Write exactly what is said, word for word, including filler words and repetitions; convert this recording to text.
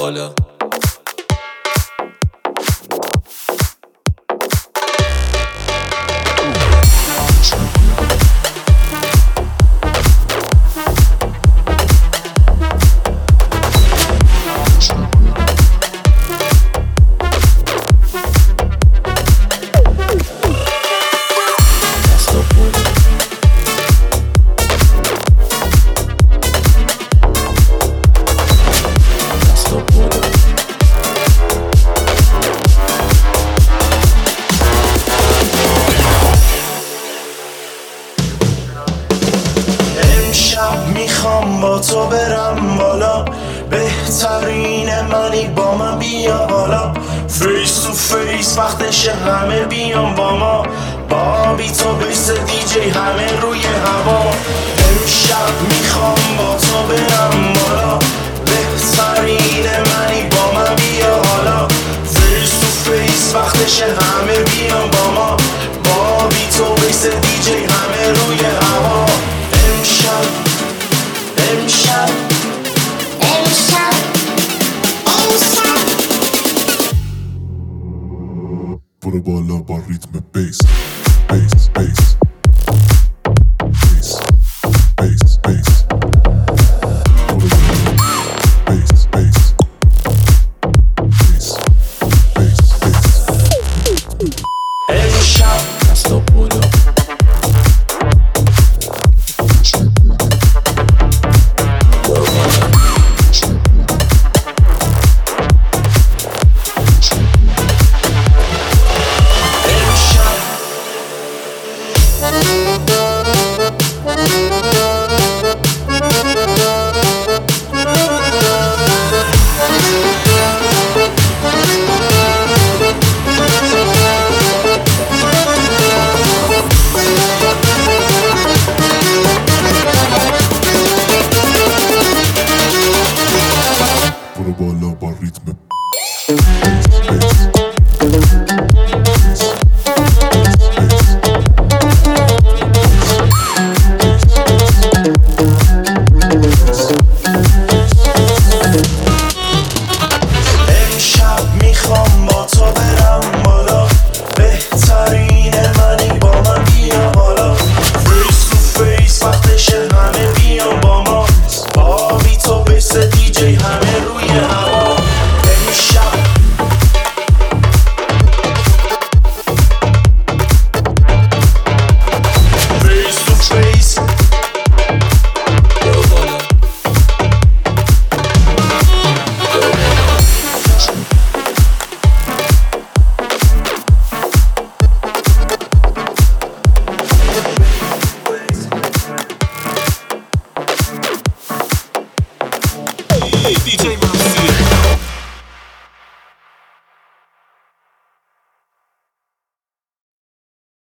بالا. میخوام با تو برم بالا، بهترین منی با من بیا حالا. فیس تو فیس وقتشه همه بیان با ما، بابی تو بیس دیجی همه روی هوا. امشب میخوام با تو برم بالا، بهترین منی با من بیا حالا. فیس تو فیس وقتشه همه بیان با ما، بابی تو بیس دیجی همه روی هوا. امشب امشب امشب امشب برو بالا با ریتم بیس بیس بیس بیس بیس بیس برو بالا بیس بیس بیس بیس بیس امشب دستا بالا. برو بالا با ریتم امشب میخوام با تو برم بالا، بهترین منی با من بیا حالا. فیس تو فیس وقتشه همه بیان با ما، بابی تو بیس دیجی همه روی هوا. امشب فیس تو فیس دی جی